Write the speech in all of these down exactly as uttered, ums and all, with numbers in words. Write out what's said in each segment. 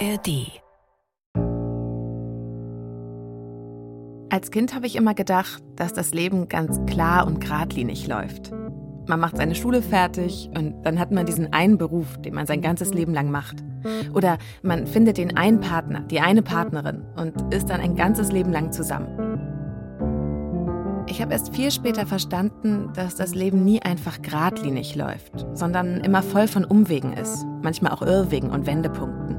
R D. Als Kind habe ich immer gedacht, dass das Leben ganz klar und geradlinig läuft. Man macht seine Schule fertig und dann hat man diesen einen Beruf, den man sein ganzes Leben lang macht. Oder man findet den einen Partner, die eine Partnerin und ist dann ein ganzes Leben lang zusammen. Ich habe erst viel später verstanden, dass das Leben nie einfach geradlinig läuft, sondern immer voll von Umwegen ist, manchmal auch Irrwegen und Wendepunkten.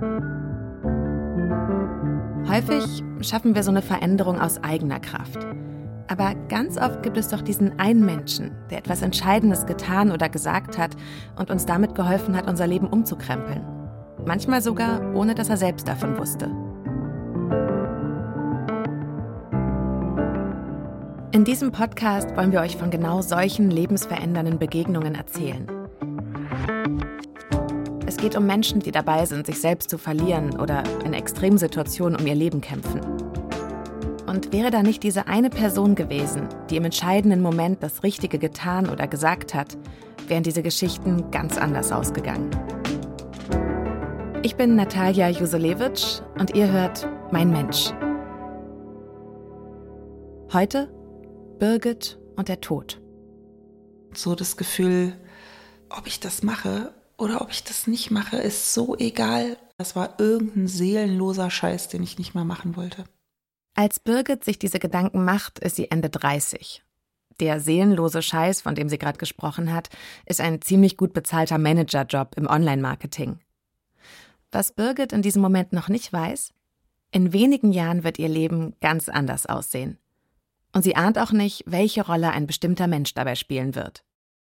Häufig schaffen wir so eine Veränderung aus eigener Kraft. Aber ganz oft gibt es doch diesen einen Menschen, der etwas Entscheidendes getan oder gesagt hat und uns damit geholfen hat, unser Leben umzukrempeln. Manchmal sogar, ohne dass er selbst davon wusste. In diesem Podcast wollen wir euch von genau solchen lebensverändernden Begegnungen erzählen. Es geht um Menschen, die dabei sind, sich selbst zu verlieren oder in Extremsituationen um ihr Leben kämpfen. Und wäre da nicht diese eine Person gewesen, die im entscheidenden Moment das Richtige getan oder gesagt hat, wären diese Geschichten ganz anders ausgegangen. Ich bin Natalia Jusolewitsch und ihr hört Mein Mensch. Heute Birgit und der Tod. So das Gefühl, ob ich das mache oder ob ich das nicht mache, ist so egal. Das war irgendein seelenloser Scheiß, den ich nicht mehr machen wollte. Als Birgit sich diese Gedanken macht, ist sie Ende dreißig. Der seelenlose Scheiß, von dem sie gerade gesprochen hat, ist ein ziemlich gut bezahlter Managerjob im Online-Marketing. Was Birgit in diesem Moment noch nicht weiß, in wenigen Jahren wird ihr Leben ganz anders aussehen. Und sie ahnt auch nicht, welche Rolle ein bestimmter Mensch dabei spielen wird.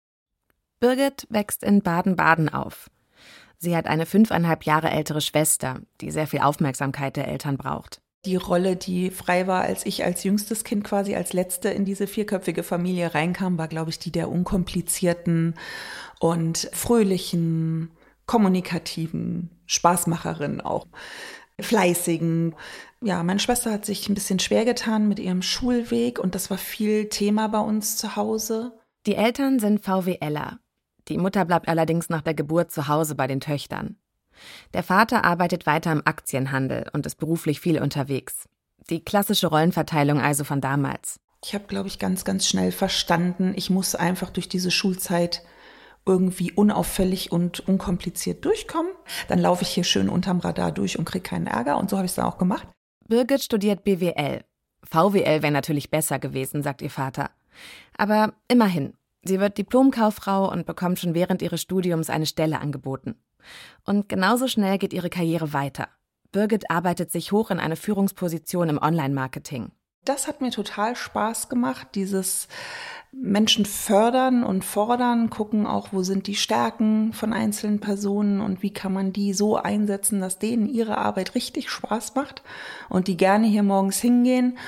Birgit wächst in Baden-Baden auf. Sie hat eine fünfeinhalb Jahre ältere Schwester, die sehr viel Aufmerksamkeit der Eltern braucht. Die Rolle, die frei war, als ich als jüngstes Kind quasi als Letzte in diese vierköpfige Familie reinkam, war, glaube ich, die der unkomplizierten und fröhlichen, kommunikativen Spaßmacherin auch. Fleißigen. Ja, meine Schwester hat sich ein bisschen schwer getan mit ihrem Schulweg und das war viel Thema bei uns zu Hause. Die Eltern sind VWLer. Die Mutter bleibt allerdings nach der Geburt zu Hause bei den Töchtern. Der Vater arbeitet weiter im Aktienhandel und ist beruflich viel unterwegs. Die klassische Rollenverteilung also von damals. Ich habe, glaube ich, ganz, ganz schnell verstanden, ich muss einfach durch diese Schulzeit irgendwie unauffällig und unkompliziert durchkommen. Dann laufe ich hier schön unterm Radar durch und kriege keinen Ärger und so habe ich es dann auch gemacht. Birgit studiert B W L. V W L wäre natürlich besser gewesen, sagt ihr Vater. Aber immerhin, sie wird Diplomkauffrau und bekommt schon während ihres Studiums eine Stelle angeboten. Und genauso schnell geht ihre Karriere weiter. Birgit arbeitet sich hoch in eine Führungsposition im Online-Marketing. Das hat mir total Spaß gemacht, dieses Menschen fördern und fordern, gucken auch, wo sind die Stärken von einzelnen Personen und wie kann man die so einsetzen, dass denen ihre Arbeit richtig Spaß macht und die gerne hier morgens hingehen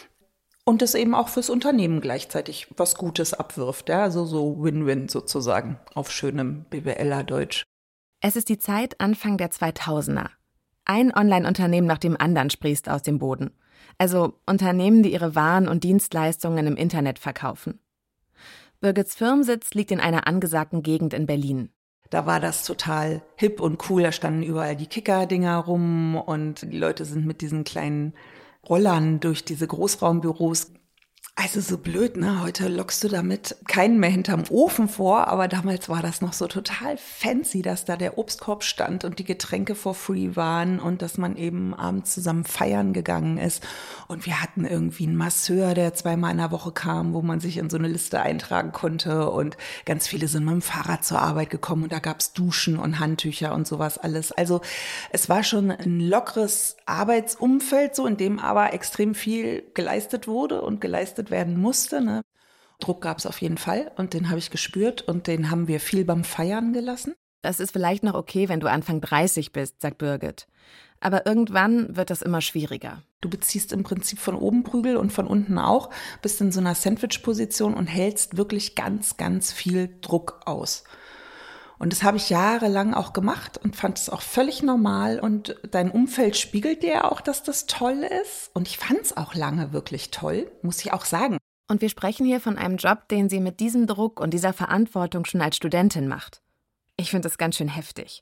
und das eben auch fürs Unternehmen gleichzeitig was Gutes abwirft, ja, also so Win-Win sozusagen auf schönem BWLer-Deutsch. Es ist die Zeit Anfang der zweitausender. Ein Online-Unternehmen nach dem anderen sprießt aus dem Boden. Also Unternehmen, die ihre Waren und Dienstleistungen im Internet verkaufen. Birgits Firmensitz liegt in einer angesagten Gegend in Berlin. Da war das total hip und cool, da standen überall die Kicker-Dinger rum und die Leute sind mit diesen kleinen Rollern durch diese Großraumbüros. Also so blöd, ne? Heute lockst du damit keinen mehr hinterm Ofen vor, aber damals war das noch so total fancy, dass da der Obstkorb stand und die Getränke for free waren und dass man eben abends zusammen feiern gegangen ist. Und wir hatten irgendwie einen Masseur, der zweimal in der Woche kam, wo man sich in so eine Liste eintragen konnte und ganz viele sind mit dem Fahrrad zur Arbeit gekommen und da gab's Duschen und Handtücher und sowas alles. Also es war schon ein lockeres Arbeitsumfeld, so in dem aber extrem viel geleistet wurde und geleistet werden musste. Ne? Druck gab es auf jeden Fall und den habe ich gespürt und den haben wir viel beim Feiern gelassen. Das ist vielleicht noch okay, wenn du Anfang dreißig bist, sagt Birgit. Aber irgendwann wird das immer schwieriger. Du beziehst im Prinzip von oben Prügel und von unten auch, bist in so einer Sandwich-Position und hältst wirklich ganz, ganz viel Druck aus. Und das habe ich jahrelang auch gemacht und fand es auch völlig normal. Und dein Umfeld spiegelt dir auch, dass das toll ist. Und ich fand es auch lange wirklich toll, muss ich auch sagen. Und wir sprechen hier von einem Job, den sie mit diesem Druck und dieser Verantwortung schon als Studentin macht. Ich finde das ganz schön heftig.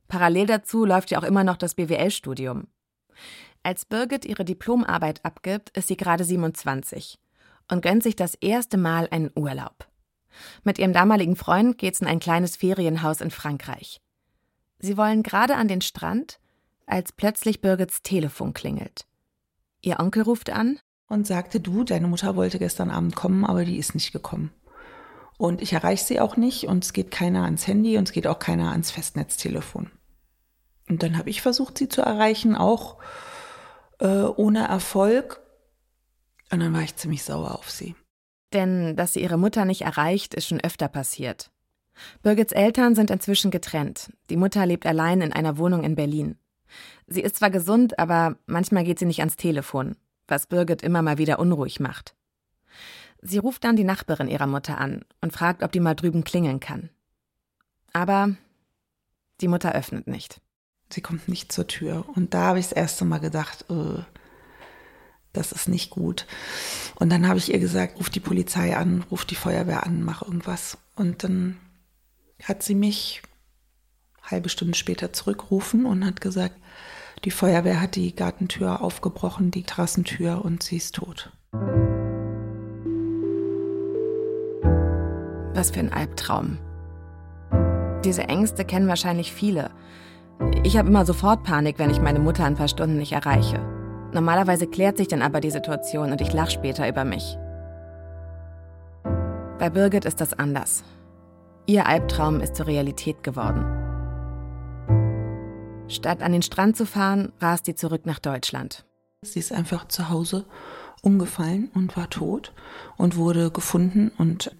Parallel dazu läuft ja auch immer noch das B W L-Studium. Als Birgit ihre Diplomarbeit abgibt, ist sie gerade siebenundzwanzig und gönnt sich das erste Mal einen Urlaub. Mit ihrem damaligen Freund geht's in ein kleines Ferienhaus in Frankreich. Sie wollen gerade an den Strand, als plötzlich Birgits Telefon klingelt. Ihr Onkel ruft an und sagte, du, deine Mutter wollte gestern Abend kommen, aber die ist nicht gekommen. Und ich erreiche sie auch nicht und es geht keiner ans Handy und es geht auch keiner ans Festnetztelefon. Und dann habe ich versucht, sie zu erreichen, auch äh, ohne Erfolg. Und dann war ich ziemlich sauer auf sie. Denn dass sie ihre Mutter nicht erreicht, ist schon öfter passiert. Birgits Eltern sind inzwischen getrennt. Die Mutter lebt allein in einer Wohnung in Berlin. Sie ist zwar gesund, aber manchmal geht sie nicht ans Telefon, was Birgit immer mal wieder unruhig macht. Sie ruft dann die Nachbarin ihrer Mutter an und fragt, ob die mal drüben klingeln kann. Aber die Mutter öffnet nicht. Sie kommt nicht zur Tür. Und da habe ich das erste Mal gedacht, äh, das ist nicht gut. Und dann habe ich ihr gesagt, ruf die Polizei an, ruf die Feuerwehr an, mach irgendwas. Und dann hat sie mich eine halbe Stunde später zurückgerufen und hat gesagt, die Feuerwehr hat die Gartentür aufgebrochen, die Terrassentür, und sie ist tot. Was für ein Albtraum. Diese Ängste kennen wahrscheinlich viele. Ich habe immer sofort Panik, wenn ich meine Mutter ein paar Stunden nicht erreiche. Normalerweise klärt sich dann aber die Situation und ich lache später über mich. Bei Birgit ist das anders. Ihr Albtraum ist zur Realität geworden. Statt an den Strand zu fahren, rast sie zurück nach Deutschland. Sie ist einfach zu Hause umgefallen und war tot und wurde gefunden. Und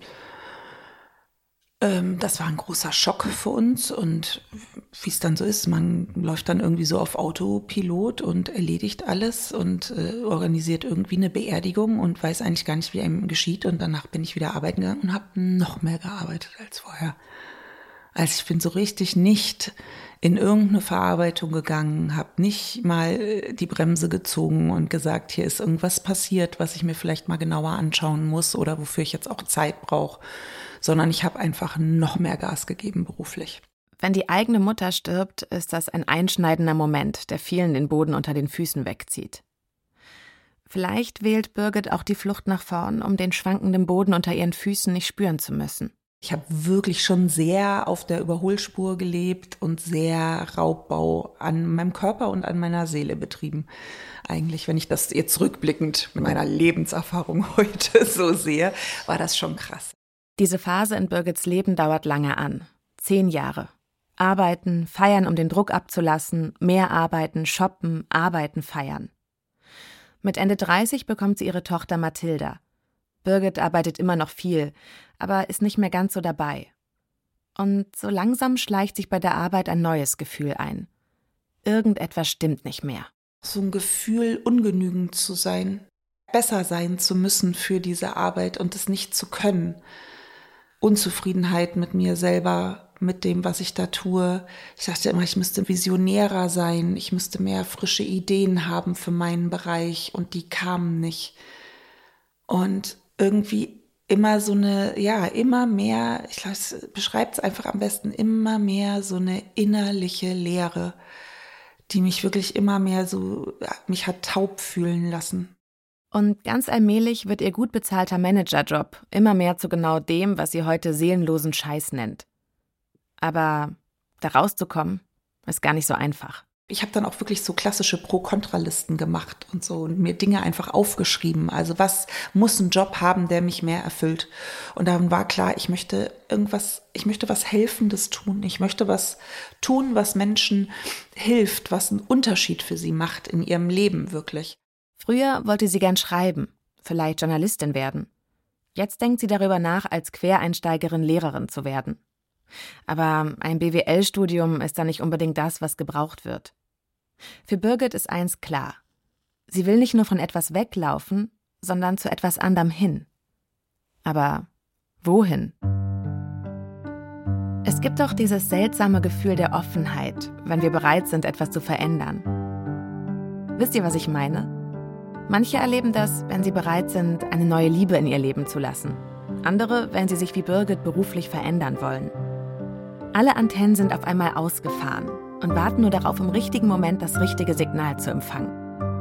ähm, das war ein großer Schock für uns. Und wie es dann so ist, man läuft dann irgendwie so auf Autopilot und erledigt alles und äh, organisiert irgendwie eine Beerdigung und weiß eigentlich gar nicht, wie einem geschieht. Und danach bin ich wieder arbeiten gegangen und habe noch mehr gearbeitet als vorher. Also ich bin so richtig nicht in irgendeine Verarbeitung gegangen, habe nicht mal die Bremse gezogen und gesagt, hier ist irgendwas passiert, was ich mir vielleicht mal genauer anschauen muss oder wofür ich jetzt auch Zeit brauche, sondern ich habe einfach noch mehr Gas gegeben beruflich. Wenn die eigene Mutter stirbt, ist das ein einschneidender Moment, der vielen den Boden unter den Füßen wegzieht. Vielleicht wählt Birgit auch die Flucht nach vorn, um den schwankenden Boden unter ihren Füßen nicht spüren zu müssen. Ich habe wirklich schon sehr auf der Überholspur gelebt und sehr Raubbau an meinem Körper und an meiner Seele betrieben. Eigentlich, wenn ich das jetzt rückblickend mit meiner Lebenserfahrung heute so sehe, war das schon krass. Diese Phase in Birgits Leben dauert lange an. Zehn Jahre. Arbeiten, feiern, um den Druck abzulassen, mehr arbeiten, shoppen, arbeiten, feiern. Mit Ende dreißig bekommt sie ihre Tochter Mathilda. Birgit arbeitet immer noch viel, aber ist nicht mehr ganz so dabei. Und so langsam schleicht sich bei der Arbeit ein neues Gefühl ein. Irgendetwas stimmt nicht mehr. So ein Gefühl, ungenügend zu sein, besser sein zu müssen für diese Arbeit und es nicht zu können. Unzufriedenheit mit mir selber, mit dem, was ich da tue. Ich dachte immer, ich müsste visionärer sein, ich müsste mehr frische Ideen haben für meinen Bereich und die kamen nicht. Und irgendwie immer so eine, ja, immer mehr, ich glaube, es beschreibt es einfach am besten, immer mehr so eine innerliche Leere, die mich wirklich immer mehr so, ja, mich hat taub fühlen lassen. Und ganz allmählich wird ihr gut bezahlter Managerjob immer mehr zu genau dem, was sie heute seelenlosen Scheiß nennt. Aber da rauszukommen, ist gar nicht so einfach. Ich habe dann auch wirklich so klassische Pro-Kontra-Listen gemacht und so und mir Dinge einfach aufgeschrieben. Also was muss ein Job haben, der mich mehr erfüllt? Und dann war klar, ich möchte irgendwas, ich möchte was Helfendes tun. Ich möchte was tun, was Menschen hilft, was einen Unterschied für sie macht in ihrem Leben wirklich. Früher wollte sie gern schreiben, vielleicht Journalistin werden. Jetzt denkt sie darüber nach, als Quereinsteigerin Lehrerin zu werden. Aber ein B W L-Studium ist da nicht unbedingt das, was gebraucht wird. Für Birgit ist eins klar. Sie will nicht nur von etwas weglaufen, sondern zu etwas anderem hin. Aber wohin? Es gibt doch dieses seltsame Gefühl der Offenheit, wenn wir bereit sind, etwas zu verändern. Wisst ihr, was ich meine? Manche erleben das, wenn sie bereit sind, eine neue Liebe in ihr Leben zu lassen. Andere, wenn sie sich wie Birgit beruflich verändern wollen. Alle Antennen sind auf einmal ausgefahren und warten nur darauf, im richtigen Moment das richtige Signal zu empfangen.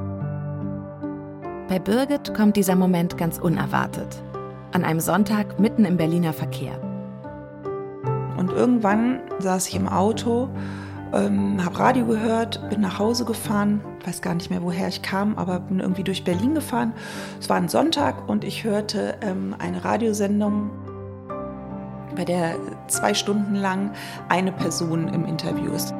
Bei Birgit kommt dieser Moment ganz unerwartet. An einem Sonntag mitten im Berliner Verkehr. Und irgendwann saß ich im Auto, ähm, habe Radio gehört, bin nach Hause gefahren, weiß gar nicht mehr, woher ich kam, aber bin irgendwie durch Berlin gefahren. Es war ein Sonntag und ich hörte ähm, eine Radiosendung, bei der zwei Stunden lang eine Person im Interview ist.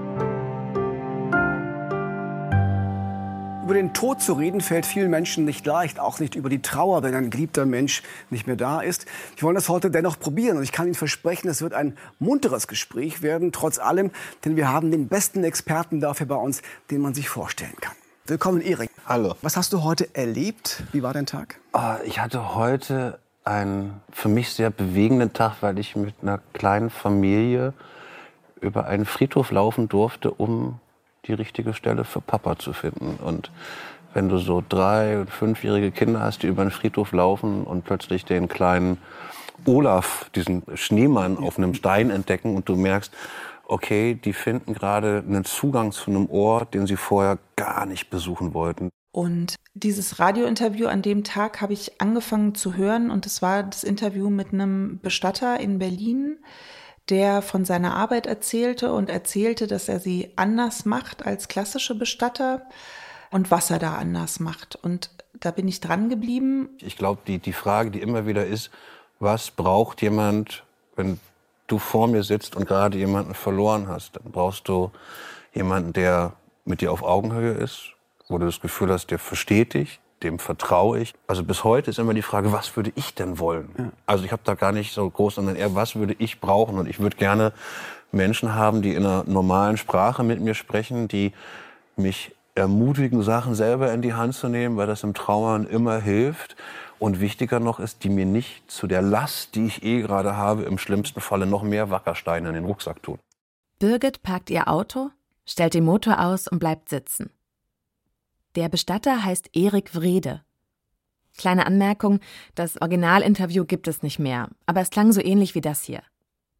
Über den Tod zu reden fällt vielen Menschen nicht leicht, auch nicht über die Trauer, wenn ein geliebter Mensch nicht mehr da ist. Wir wollen das heute dennoch probieren und ich kann Ihnen versprechen, es wird ein munteres Gespräch werden, trotz allem, denn wir haben den besten Experten dafür bei uns, den man sich vorstellen kann. Willkommen, Erik. Hallo. Was hast du heute erlebt? Wie war dein Tag? Oh, ich hatte heute einen für mich sehr bewegenden Tag, weil ich mit einer kleinen Familie über einen Friedhof laufen durfte, um die richtige Stelle für Papa zu finden. Und wenn du so drei- und fünfjährige Kinder hast, die über einen Friedhof laufen und plötzlich den kleinen Olaf, diesen Schneemann, auf einem Stein entdecken und du merkst, okay, die finden gerade einen Zugang zu einem Ort, den sie vorher gar nicht besuchen wollten. Und dieses Radiointerview an dem Tag habe ich angefangen zu hören und es war das Interview mit einem Bestatter in Berlin, der von seiner Arbeit erzählte und erzählte, dass er sie anders macht als klassische Bestatter und was er da anders macht. Und da bin ich dran geblieben. Ich glaube, die, die Frage, die immer wieder ist, was braucht jemand, wenn du vor mir sitzt und gerade jemanden verloren hast? Dann brauchst du jemanden, der mit dir auf Augenhöhe ist, wo du das Gefühl hast, der versteht dich, dem vertraue ich. Also bis heute ist immer die Frage, was würde ich denn wollen? Ja. Also ich habe da gar nicht so groß, sondern eher, was würde ich brauchen? Und ich würde gerne Menschen haben, die in einer normalen Sprache mit mir sprechen, die mich ermutigen, Sachen selber in die Hand zu nehmen, weil das im Trauern immer hilft. Und wichtiger noch ist, die mir nicht zu der Last, die ich eh gerade habe, im schlimmsten Falle noch mehr Wackersteine in den Rucksack tun. Birgit parkt ihr Auto, stellt den Motor aus und bleibt sitzen. Der Bestatter heißt Erik Wrede. Kleine Anmerkung, das Originalinterview gibt es nicht mehr, aber es klang so ähnlich wie das hier.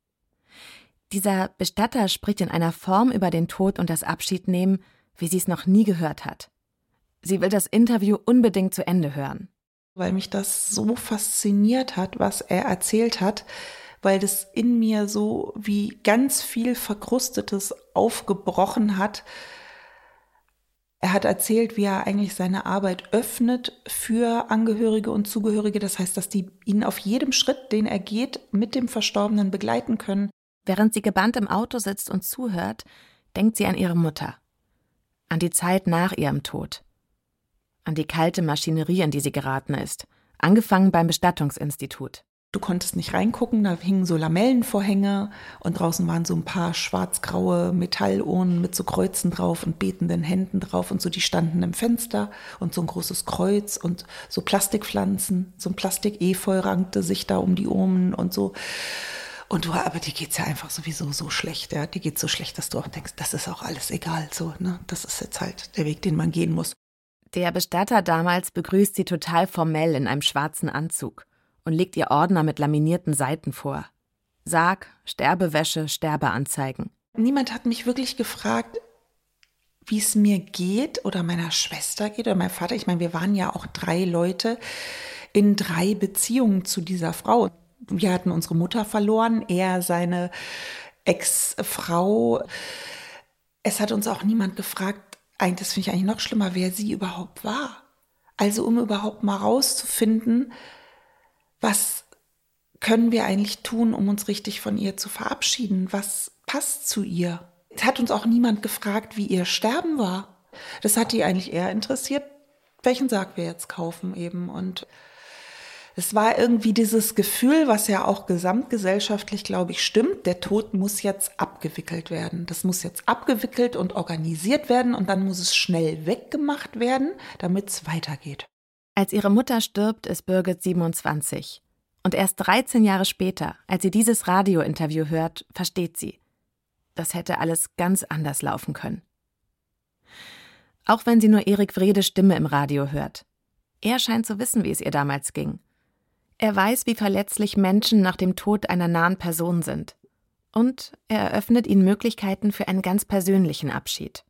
Dieser Bestatter spricht in einer Form über den Tod und das Abschiednehmen, wie sie es noch nie gehört hat. Sie will das Interview unbedingt zu Ende hören. Weil mich das so fasziniert hat, was er erzählt hat, weil das in mir so wie ganz viel Verkrustetes aufgebrochen hat. Er hat erzählt, wie er eigentlich seine Arbeit öffnet für Angehörige und Zugehörige. Das heißt, dass die ihn auf jedem Schritt, den er geht, mit dem Verstorbenen begleiten können. Während sie gebannt im Auto sitzt und zuhört, denkt sie an ihre Mutter. An die Zeit nach ihrem Tod. An die kalte Maschinerie, in die sie geraten ist. Angefangen beim Bestattungsinstitut. Du konntest nicht reingucken, da hingen so Lamellenvorhänge und draußen waren so ein paar schwarz-graue Metallurnen mit so Kreuzen drauf und betenden Händen drauf und so, die standen im Fenster und so ein großes Kreuz und so Plastikpflanzen, so ein Plastik-Efeu rankte sich da um die Urnen und so. Und du, aber dir geht's ja einfach sowieso so schlecht, ja, dir geht's so schlecht, dass du auch denkst, das ist auch alles egal, so, ne, das ist jetzt halt der Weg, den man gehen muss. Der Bestatter damals begrüßt sie total formell in einem schwarzen Anzug und legt ihr Ordner mit laminierten Seiten vor. Sarg, Sterbewäsche, Sterbeanzeigen. Niemand hat mich wirklich gefragt, wie es mir geht oder meiner Schwester geht oder meinem Vater. Ich meine, wir waren ja auch drei Leute in drei Beziehungen zu dieser Frau. Wir hatten unsere Mutter verloren, er seine Ex-Frau. Es hat uns auch niemand gefragt, eigentlich, das finde ich eigentlich noch schlimmer, wer sie überhaupt war. Also um überhaupt mal rauszufinden, was können wir eigentlich tun, um uns richtig von ihr zu verabschieden? Was passt zu ihr? Es hat uns auch niemand gefragt, wie ihr Sterben war. Das hat die eigentlich eher interessiert, welchen Sarg wir jetzt kaufen eben. Und es war irgendwie dieses Gefühl, was ja auch gesamtgesellschaftlich, glaube ich, stimmt. Der Tod muss jetzt abgewickelt werden. Das muss jetzt abgewickelt und organisiert werden und dann muss es schnell weggemacht werden, damit es weitergeht. Als ihre Mutter stirbt, ist Birgit siebenundzwanzig. Und erst dreizehn Jahre später, als sie dieses Radiointerview hört, versteht sie. Das hätte alles ganz anders laufen können. Auch wenn sie nur Erik Wredes Stimme im Radio hört. Er scheint zu wissen, wie es ihr damals ging. Er weiß, wie verletzlich Menschen nach dem Tod einer nahen Person sind. Und er eröffnet ihnen Möglichkeiten für einen ganz persönlichen Abschied.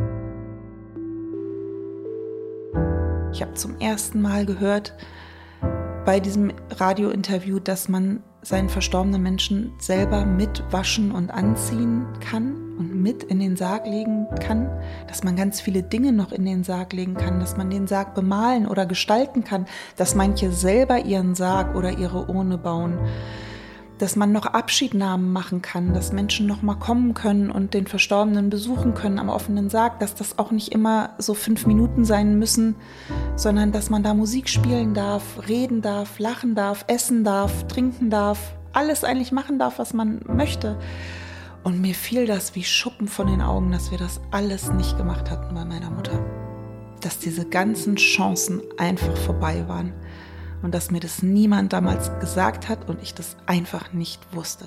Ich habe zum ersten Mal gehört bei diesem Radiointerview, dass man seinen verstorbenen Menschen selber mitwaschen und anziehen kann und mit in den Sarg legen kann, dass man ganz viele Dinge noch in den Sarg legen kann, dass man den Sarg bemalen oder gestalten kann, dass manche selber ihren Sarg oder ihre Urne bauen, dass man noch Abschiednahmen machen kann, dass Menschen noch mal kommen können und den Verstorbenen besuchen können am offenen Sarg, dass das auch nicht immer so fünf Minuten sein müssen, sondern dass man da Musik spielen darf, reden darf, lachen darf, essen darf, trinken darf, alles eigentlich machen darf, was man möchte. Und mir fiel das wie Schuppen von den Augen, dass wir das alles nicht gemacht hatten bei meiner Mutter. Dass diese ganzen Chancen einfach vorbei waren. Und dass mir das niemand damals gesagt hat und ich das einfach nicht wusste.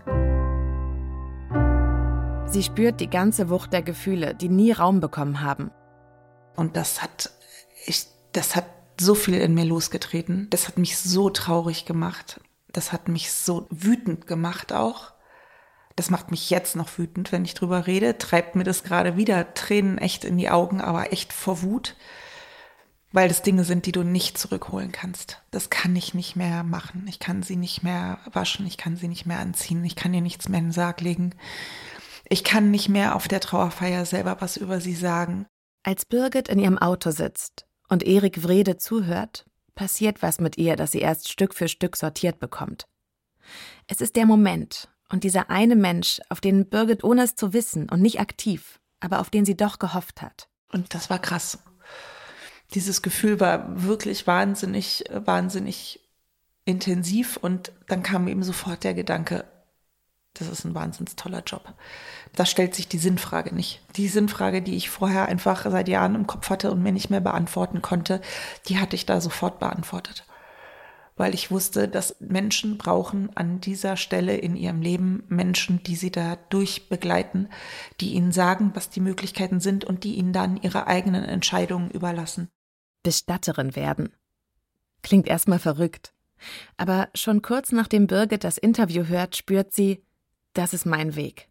Sie spürt die ganze Wucht der Gefühle, die nie Raum bekommen haben. Und das hat, ich, das hat so viel in mir losgetreten. Das hat mich so traurig gemacht. Das hat mich so wütend gemacht auch. Das macht mich jetzt noch wütend, wenn ich drüber rede. Treibt mir das gerade wieder Tränen echt in die Augen, aber echt vor Wut. Weil das Dinge sind, die du nicht zurückholen kannst. Das kann ich nicht mehr machen. Ich kann sie nicht mehr waschen, ich kann sie nicht mehr anziehen, ich kann ihr nichts mehr in den Sarg legen. Ich kann nicht mehr auf der Trauerfeier selber was über sie sagen. Als Birgit in ihrem Auto sitzt und Erik Wrede zuhört, passiert was mit ihr, das sie erst Stück für Stück sortiert bekommt. Es ist der Moment und dieser eine Mensch, auf den Birgit, ohne es zu wissen und nicht aktiv, aber auf den sie doch gehofft hat. Und das war krass. Dieses Gefühl war wirklich wahnsinnig, wahnsinnig intensiv und dann kam eben sofort der Gedanke, das ist ein wahnsinnig toller Job. Da stellt sich die Sinnfrage nicht. Die Sinnfrage, die ich vorher einfach seit Jahren im Kopf hatte und mir nicht mehr beantworten konnte, die hatte ich da sofort beantwortet. Weil ich wusste, dass Menschen brauchen an dieser Stelle in ihrem Leben Menschen, die sie da durchbegleiten, die ihnen sagen, was die Möglichkeiten sind und die ihnen dann ihre eigenen Entscheidungen überlassen. Bestatterin werden. Klingt erstmal verrückt. Aber schon kurz nachdem Birgit das Interview hört, spürt sie, das ist mein Weg.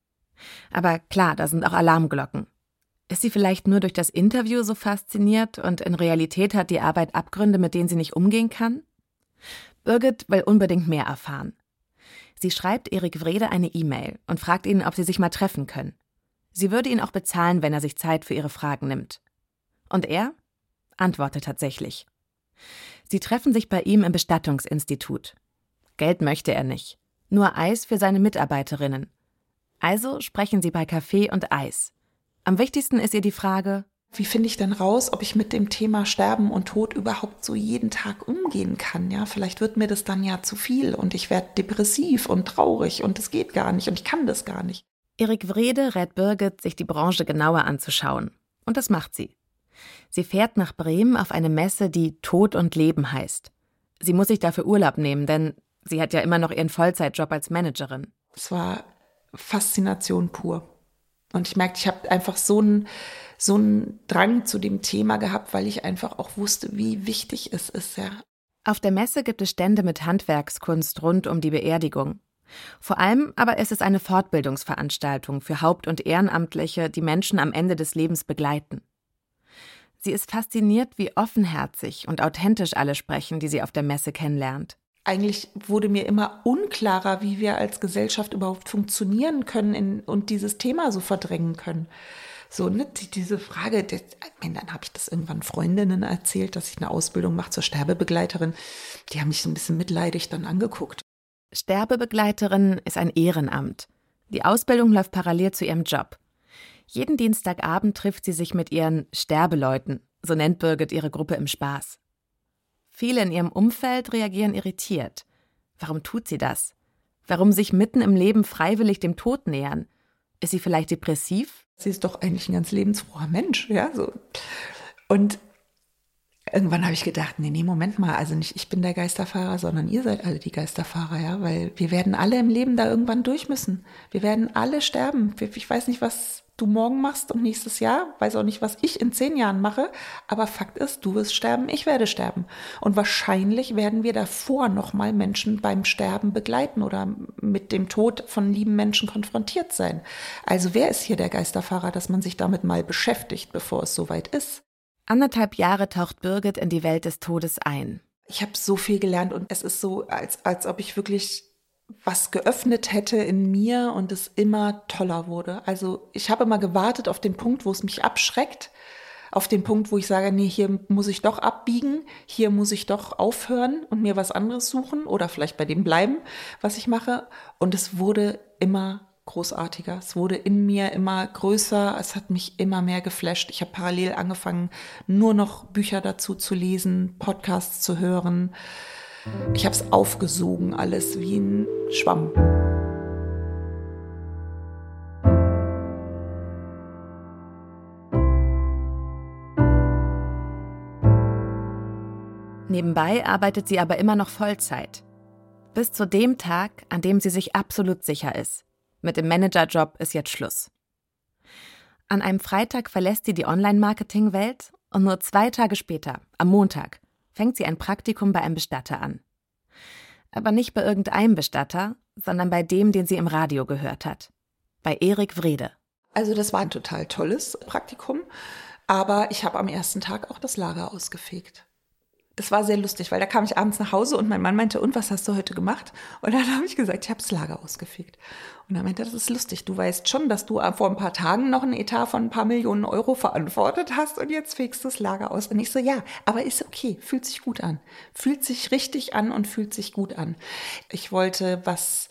Aber klar, da sind auch Alarmglocken. Ist sie vielleicht nur durch das Interview so fasziniert und in Realität hat die Arbeit Abgründe, mit denen sie nicht umgehen kann? Birgit will unbedingt mehr erfahren. Sie schreibt Erik Wrede eine E-Mail und fragt ihn, ob sie sich mal treffen können. Sie würde ihn auch bezahlen, wenn er sich Zeit für ihre Fragen nimmt. Und er antwortet tatsächlich. Sie treffen sich bei ihm im Bestattungsinstitut. Geld möchte er nicht, nur Eis für seine Mitarbeiterinnen. Also sprechen sie bei Kaffee und Eis. Am wichtigsten ist ihr die Frage: Wie finde ich denn raus, ob ich mit dem Thema Sterben und Tod überhaupt so jeden Tag umgehen kann? Ja, vielleicht wird mir das dann ja zu viel und ich werde depressiv und traurig und es geht gar nicht und ich kann das gar nicht. Erik Wrede rät Birgit, sich die Branche genauer anzuschauen. Und das macht sie. Sie fährt nach Bremen auf eine Messe, die Tod und Leben heißt. Sie muss sich dafür Urlaub nehmen, denn sie hat ja immer noch ihren Vollzeitjob als Managerin. Es war Faszination pur. Und ich merkte, ich habe einfach so einen so einen Drang zu dem Thema gehabt, weil ich einfach auch wusste, wie wichtig es ist. Ja. Auf der Messe gibt es Stände mit Handwerkskunst rund um die Beerdigung. Vor allem aber ist es eine Fortbildungsveranstaltung für Haupt- und Ehrenamtliche, die Menschen am Ende des Lebens begleiten. Sie ist fasziniert, wie offenherzig und authentisch alle sprechen, die sie auf der Messe kennenlernt. Eigentlich wurde mir immer unklarer, wie wir als Gesellschaft überhaupt funktionieren können in, und dieses Thema so verdrängen können. So, ne, die, diese Frage, das, ich meine, dann habe ich das irgendwann Freundinnen erzählt, dass ich eine Ausbildung mache zur Sterbebegleiterin. Die haben mich so ein bisschen mitleidig dann angeguckt. Sterbebegleiterin ist ein Ehrenamt. Die Ausbildung läuft parallel zu ihrem Job. Jeden Dienstagabend trifft sie sich mit ihren Sterbeleuten, so nennt Birgit ihre Gruppe im Spaß. Viele in ihrem Umfeld reagieren irritiert. Warum tut sie das? Warum sich mitten im Leben freiwillig dem Tod nähern? Ist sie vielleicht depressiv? Sie ist doch eigentlich ein ganz lebensfroher Mensch, ja, so. Und irgendwann habe ich gedacht, nee, nee, Moment mal, also nicht ich bin der Geisterfahrer, sondern ihr seid alle die Geisterfahrer, ja, weil wir werden alle im Leben da irgendwann durch müssen. Wir werden alle sterben. Ich weiß nicht, was du morgen machst und nächstes Jahr, weiß auch nicht, was ich in zehn Jahren mache, aber Fakt ist, du wirst sterben, ich werde sterben. Und wahrscheinlich werden wir davor nochmal Menschen beim Sterben begleiten oder mit dem Tod von lieben Menschen konfrontiert sein. Also wer ist hier der Geisterfahrer, dass man sich damit mal beschäftigt, bevor es soweit ist? Anderthalb Jahre taucht Birgit in die Welt des Todes ein. Ich habe so viel gelernt und es ist so, als, als ob ich wirklich was geöffnet hätte in mir und es immer toller wurde. Also ich habe immer gewartet auf den Punkt, wo es mich abschreckt, auf den Punkt, wo ich sage, nee, hier muss ich doch abbiegen, hier muss ich doch aufhören und mir was anderes suchen oder vielleicht bei dem bleiben, was ich mache. Und es wurde immer großartiger. Es wurde in mir immer größer. Es hat mich immer mehr geflasht. Ich habe parallel angefangen, nur noch Bücher dazu zu lesen, Podcasts zu hören. Ich habe es aufgesogen, alles wie ein Schwamm. Nebenbei arbeitet sie aber immer noch Vollzeit. Bis zu dem Tag, an dem sie sich absolut sicher ist. Mit dem Managerjob ist jetzt Schluss. An einem Freitag verlässt sie die Online-Marketing-Welt und nur zwei Tage später, am Montag, fängt sie ein Praktikum bei einem Bestatter an. Aber nicht bei irgendeinem Bestatter, sondern bei dem, den sie im Radio gehört hat. Bei Erik Wrede. Also das war ein total tolles Praktikum, aber ich habe am ersten Tag auch das Lager ausgefegt. Das war sehr lustig, weil da kam ich abends nach Hause und mein Mann meinte, und was hast du heute gemacht? Und dann habe ich gesagt, ich habe das Lager ausgefegt. Und er meinte, das ist lustig, du weißt schon, dass du vor ein paar Tagen noch einen Etat von ein paar Millionen Euro verantwortet hast und jetzt fegst du das Lager aus. Und ich so, ja, aber ist okay, fühlt sich gut an. Fühlt sich richtig an und fühlt sich gut an. Ich wollte was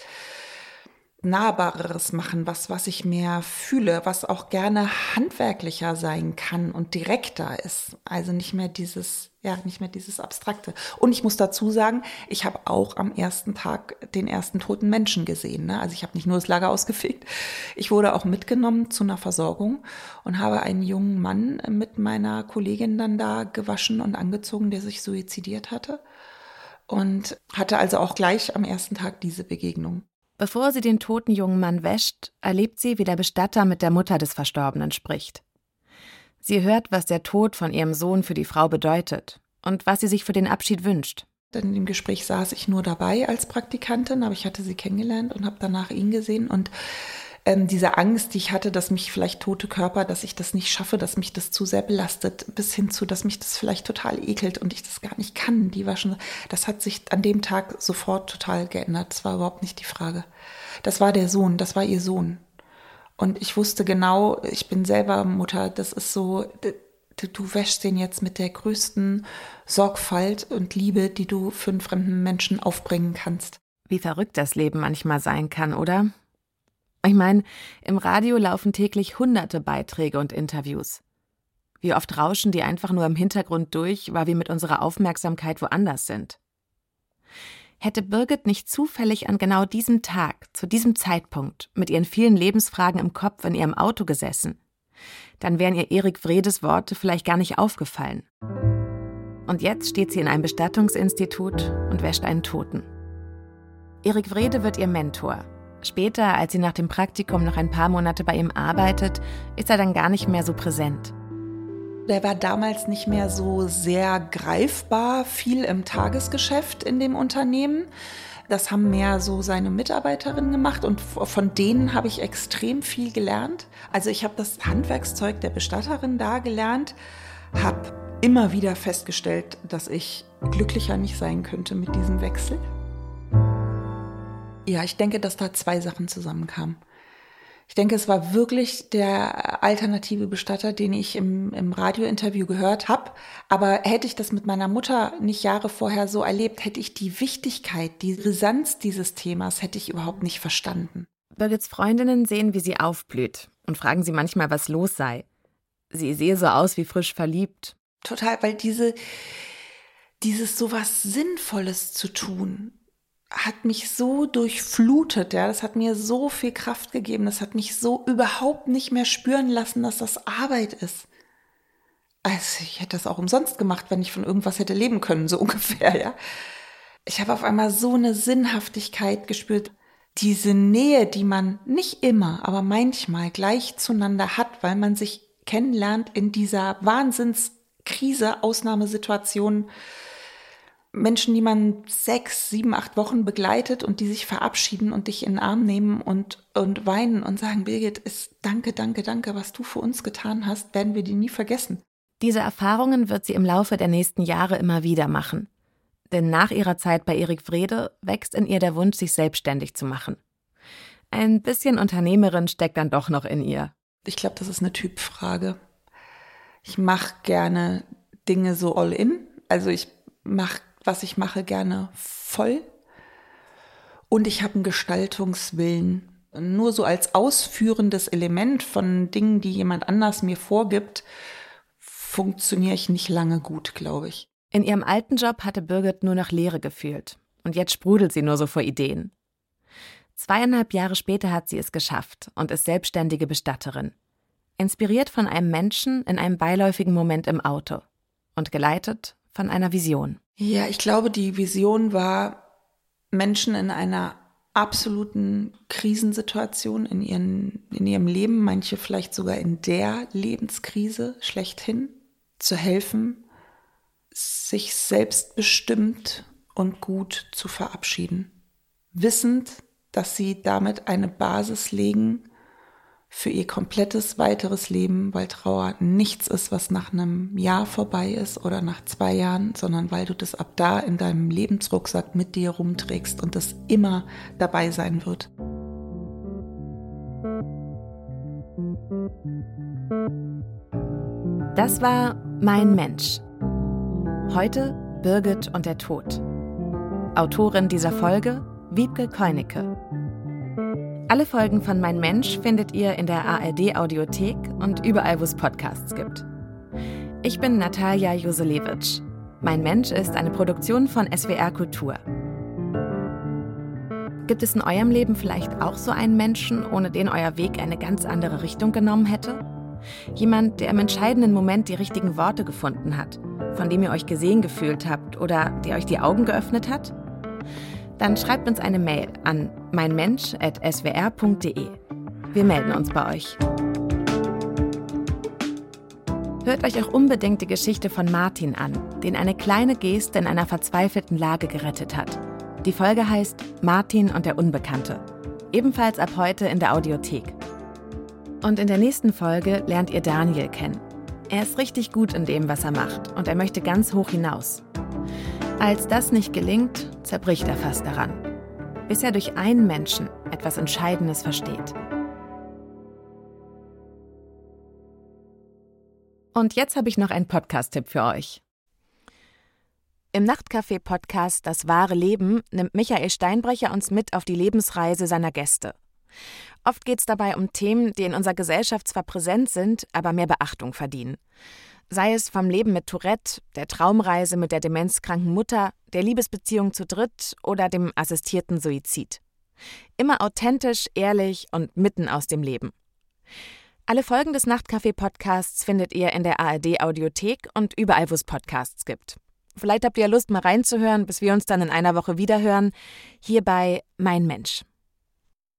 Nahbareres machen, was, was ich mehr fühle, was auch gerne handwerklicher sein kann und direkter ist. Also nicht mehr dieses, ja, nicht mehr dieses Abstrakte. Und ich muss dazu sagen, ich habe auch am ersten Tag den ersten toten Menschen gesehen. Ne? Also ich habe nicht nur das Lager ausgefegt, ich wurde auch mitgenommen zu einer Versorgung und habe einen jungen Mann mit meiner Kollegin dann da gewaschen und angezogen, der sich suizidiert hatte. Und hatte also auch gleich am ersten Tag diese Begegnung. Bevor sie den toten jungen Mann wäscht, erlebt sie, wie der Bestatter mit der Mutter des Verstorbenen spricht. Sie hört, was der Tod von ihrem Sohn für die Frau bedeutet und was sie sich für den Abschied wünscht. In dem Gespräch saß ich nur dabei als Praktikantin, aber ich hatte sie kennengelernt und habe danach ihn gesehen. Und ähm, diese Angst, die ich hatte, dass mich vielleicht tote Körper, dass ich das nicht schaffe, dass mich das zu sehr belastet, bis hin zu, dass mich das vielleicht total ekelt und ich das gar nicht kann, die war schon, das hat sich an dem Tag sofort total geändert. Das war überhaupt nicht die Frage. Das war der Sohn, das war ihr Sohn. Und ich wusste genau, ich bin selber Mutter, das ist so, du, du wäschst den jetzt mit der größten Sorgfalt und Liebe, die du für einen fremden Menschen aufbringen kannst. Wie verrückt das Leben manchmal sein kann, oder? Ich meine, im Radio laufen täglich hunderte Beiträge und Interviews. Wie oft rauschen die einfach nur im Hintergrund durch, weil wir mit unserer Aufmerksamkeit woanders sind. Hätte Birgit nicht zufällig an genau diesem Tag, zu diesem Zeitpunkt, mit ihren vielen Lebensfragen im Kopf in ihrem Auto gesessen, dann wären ihr Erik Wredes Worte vielleicht gar nicht aufgefallen. Und jetzt steht sie in einem Bestattungsinstitut und wäscht einen Toten. Erik Wrede wird ihr Mentor. Später, als sie nach dem Praktikum noch ein paar Monate bei ihm arbeitet, ist er dann gar nicht mehr so präsent. Der war damals nicht mehr so sehr greifbar, viel im Tagesgeschäft in dem Unternehmen. Das haben mehr so seine Mitarbeiterinnen gemacht und von denen habe ich extrem viel gelernt. Also ich habe das Handwerkszeug der Bestatterin da gelernt, habe immer wieder festgestellt, dass ich glücklicher nicht sein könnte mit diesem Wechsel. Ja, ich denke, dass da zwei Sachen zusammenkamen. Ich denke, es war wirklich der alternative Bestatter, den ich im, im Radiointerview gehört habe. Aber hätte ich das mit meiner Mutter nicht Jahre vorher so erlebt, hätte ich die Wichtigkeit, die Brisanz dieses Themas, hätte ich überhaupt nicht verstanden. Birgits Freundinnen sehen, wie sie aufblüht und fragen sie manchmal, was los sei. Sie sehe so aus wie frisch verliebt. Total, weil diese, dieses sowas Sinnvolles zu tun, hat mich so durchflutet, ja, das hat mir so viel Kraft gegeben, das hat mich so überhaupt nicht mehr spüren lassen, dass das Arbeit ist. Also ich hätte das auch umsonst gemacht, wenn ich von irgendwas hätte leben können, so ungefähr, ja. Ich habe auf einmal so eine Sinnhaftigkeit gespürt, diese Nähe, die man nicht immer, aber manchmal gleich zueinander hat, weil man sich kennenlernt in dieser Wahnsinnskrise, Ausnahmesituation, Menschen, die man sechs, sieben, acht Wochen begleitet und die sich verabschieden und dich in den Arm nehmen und, und weinen und sagen, Birgit, ist danke, danke, danke, was du für uns getan hast, werden wir die nie vergessen. Diese Erfahrungen wird sie im Laufe der nächsten Jahre immer wieder machen. Denn nach ihrer Zeit bei Erik Frede wächst in ihr der Wunsch, sich selbstständig zu machen. Ein bisschen Unternehmerin steckt dann doch noch in ihr. Ich glaube, das ist eine Typfrage. Ich mache gerne Dinge so all in. Also ich mache, was ich mache, gerne voll. Und ich habe einen Gestaltungswillen. Nur so als ausführendes Element von Dingen, die jemand anders mir vorgibt, funktioniere ich nicht lange gut, glaube ich. In ihrem alten Job hatte Birgit nur noch Leere gefühlt. Und jetzt sprudelt sie nur so vor Ideen. Zweieinhalb Jahre später hat sie es geschafft und ist selbstständige Bestatterin. Inspiriert von einem Menschen in einem beiläufigen Moment im Auto. Und geleitet von einer Vision. Ja, ich glaube, die Vision war, Menschen in einer absoluten Krisensituation in, ihren, in ihrem Leben, manche vielleicht sogar in der Lebenskrise schlechthin, zu helfen, sich selbstbestimmt und gut zu verabschieden. Wissend, dass sie damit eine Basis legen für ihr komplettes weiteres Leben, weil Trauer nichts ist, was nach einem Jahr vorbei ist oder nach zwei Jahren, sondern weil du das ab da in deinem Lebensrucksack mit dir rumträgst und das immer dabei sein wird. Das war Mein Mensch. Heute Birgit und der Tod. Autorin dieser Folge Wiebke Keunicke. Alle Folgen von Mein Mensch findet ihr in der A R D-Audiothek und überall, wo es Podcasts gibt. Ich bin Natalia Joselewitsch. Mein Mensch ist eine Produktion von S W R Kultur. Gibt es in eurem Leben vielleicht auch so einen Menschen, ohne den euer Weg eine ganz andere Richtung genommen hätte? Jemand, der im entscheidenden Moment die richtigen Worte gefunden hat, von dem ihr euch gesehen gefühlt habt oder der euch die Augen geöffnet hat? Dann schreibt uns eine Mail an meinmensch at s w r punkt d e. Wir melden uns bei euch. Hört euch auch unbedingt die Geschichte von Martin an, den eine kleine Geste in einer verzweifelten Lage gerettet hat. Die Folge heißt Martin und der Unbekannte. Ebenfalls ab heute in der Audiothek. Und in der nächsten Folge lernt ihr Daniel kennen. Er ist richtig gut in dem, was er macht, und er möchte ganz hoch hinaus. Als das nicht gelingt, zerbricht er fast daran, bis er durch einen Menschen etwas Entscheidendes versteht. Und jetzt habe ich noch einen Podcast-Tipp für euch. Im Nachtcafé-Podcast Das wahre Leben nimmt Michael Steinbrecher uns mit auf die Lebensreise seiner Gäste. Oft geht es dabei um Themen, die in unserer Gesellschaft zwar präsent sind, aber mehr Beachtung verdienen. Sei es vom Leben mit Tourette, der Traumreise mit der demenzkranken Mutter, der Liebesbeziehung zu dritt oder dem assistierten Suizid. Immer authentisch, ehrlich und mitten aus dem Leben. Alle Folgen des Nachtcafé-Podcasts findet ihr in der A R D-Audiothek und überall, wo es Podcasts gibt. Vielleicht habt ihr Lust, mal reinzuhören, bis wir uns dann in einer Woche wiederhören, hier bei Mein Mensch.